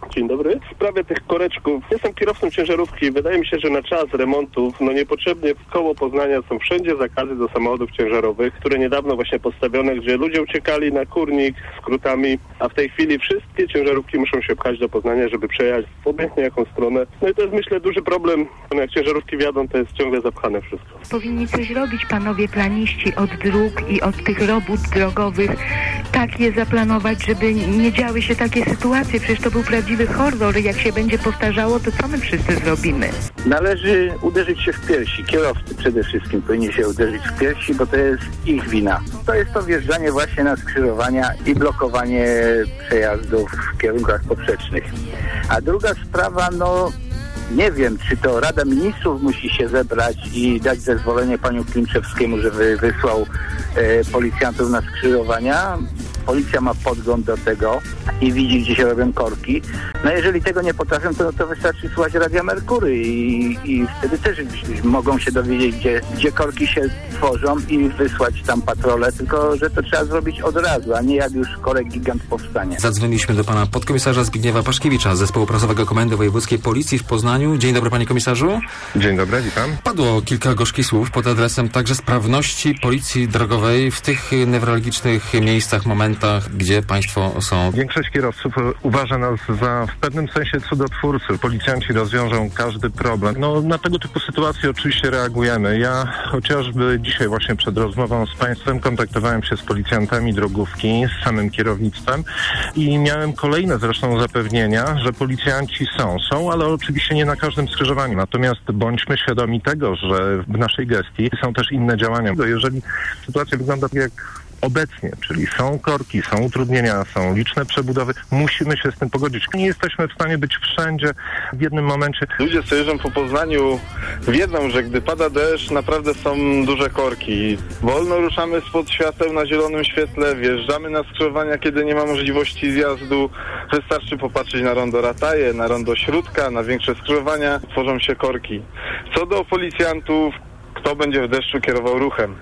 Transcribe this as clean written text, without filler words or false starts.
Dzień dobry. W sprawie tych koreczków. Jestem kierowcą ciężarówki. Wydaje mi się, że na czas remontów niepotrzebnie koło Poznania są wszędzie zakazy do samochodów ciężarowych, które niedawno właśnie postawione, gdzie ludzie uciekali na Kurnik skrótami, a w tej chwili wszystkie ciężarówki muszą się pchać do Poznania, żeby przejechać w obojętnie jaką stronę. No i to jest, myślę, duży problem. Jak ciężarówki wjadą, to jest ciągle zapchane wszystko. Powinni coś robić panowie planiści od dróg i od tych robót drogowych, tak je zaplanować, żeby nie działy się takie sytuacje. Przecież to był prawdziwy horror. Jak się będzie powtarzało, to co my wszyscy zrobimy? Należy uderzyć się w piersi. Kierowcy przede wszystkim powinni się uderzyć w piersi, bo to jest ich wina. To jest to wjeżdżanie właśnie na skrzyżowania i blokowanie przejazdów w kierunkach poprzecznych. A druga sprawa, nie wiem, czy to Rada Ministrów musi się zebrać i dać zezwolenie panu Klimczewskiemu, żeby wysłał policjantów na skrzyżowania. Policja ma podgląd do tego i widzi, gdzie się robią korki. No jeżeli tego nie potrafią, to wystarczy słuchać Radia Merkury i wtedy też mogą się dowiedzieć, gdzie korki się tworzą i wysłać tam patrole, tylko że to trzeba zrobić od razu, a nie jak już korek gigant powstanie. Zadzwoniliśmy do pana podkomisarza Zbigniewa Paszkiewicza z Zespołu Prasowego Komendy Wojewódzkiej Policji w Poznaniu. Dzień dobry, panie komisarzu. Dzień dobry, witam. Padło kilka gorzkich słów pod adresem także sprawności policji drogowej w tych newralgicznych miejscach, momentach, gdzie państwo są. Większość kierowców uważa nas za w pewnym sensie cudotwórcy. Policjanci rozwiążą każdy problem. Na tego typu sytuacje oczywiście reagujemy. Ja chociażby dzisiaj właśnie przed rozmową z państwem kontaktowałem się z policjantami drogówki, z samym kierownictwem i miałem kolejne zresztą zapewnienia, że policjanci są, ale oczywiście nie na każdym skrzyżowaniu. Natomiast bądźmy świadomi tego, że w naszej gestii są też inne działania. Jeżeli sytuacja wygląda tak jak obecnie, czyli są korki, są utrudnienia, są liczne przebudowy, musimy się z tym pogodzić. Nie jesteśmy w stanie być wszędzie w jednym momencie. Ludzie, co jeżdżą po Poznaniu, wiedzą, że gdy pada deszcz, naprawdę są duże korki. Wolno ruszamy spod świateł na zielonym świetle, wjeżdżamy na skrzyżowania, kiedy nie ma możliwości zjazdu. Wystarczy popatrzeć na rondo Rataje, na rondo Śródka, na większe skrzyżowania, tworzą się korki. Co do policjantów, kto będzie w deszczu kierował ruchem?